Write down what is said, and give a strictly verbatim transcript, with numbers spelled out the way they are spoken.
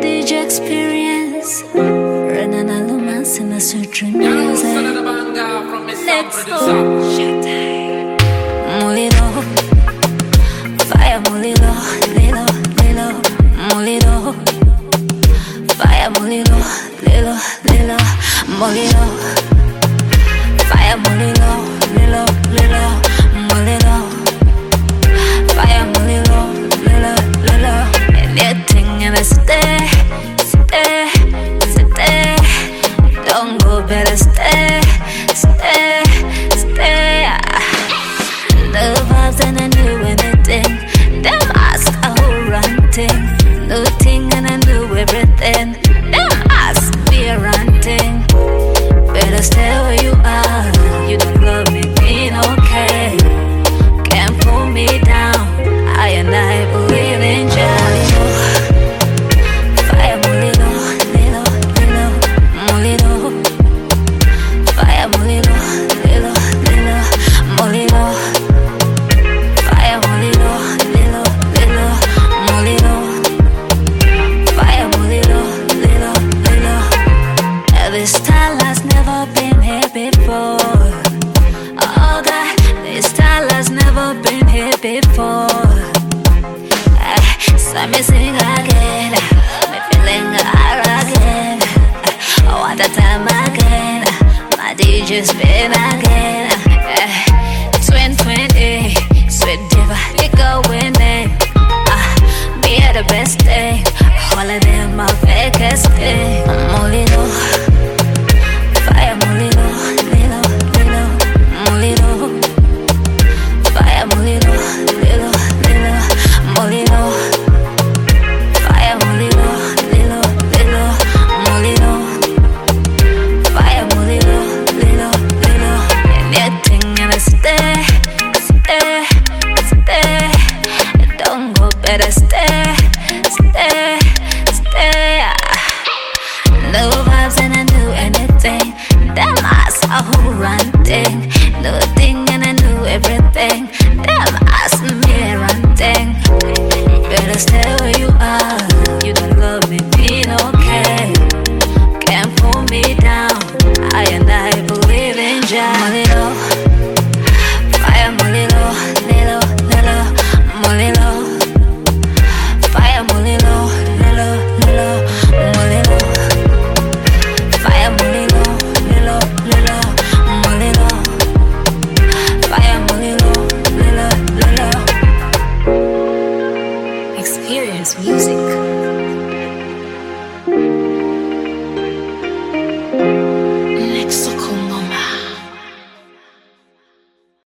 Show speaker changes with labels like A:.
A: D J experience. Running a romance in a certain music. Next up, showtime. Mulilo, fire mulilo, lilo, lilo, mulilo, fire mulilo, lilo, lilo, mulilo, fire mulilo, lilo, lilo, mulilo, fire mulilo, lilo, lilo. Anything in a stay, stay, stay. Don't go, better stay, stay, stay. The vibes and I knew anything. Them ask a whole ranting. New thing and I knew everything. Them ask be a ranting. Better stay where you are. You don't love me, being okay. Can't pull me down. I and I believe in Jalilo. Fire mulilo, lilo, lilo, mulilo. Fire mulilo, lilo, lilo, mulilo. Fire mulilo, lilo, lilo, mulilo. Fire mulilo, lilo, lilo. This style has never been here before. Oh God, this style has never been here before. So me sing again, me feeling alright again. I want a time again, my D J spin again. Twin twenty, sweet diva, you go winning. Uh, be at the best day, holiday my fakest day. Mulilo.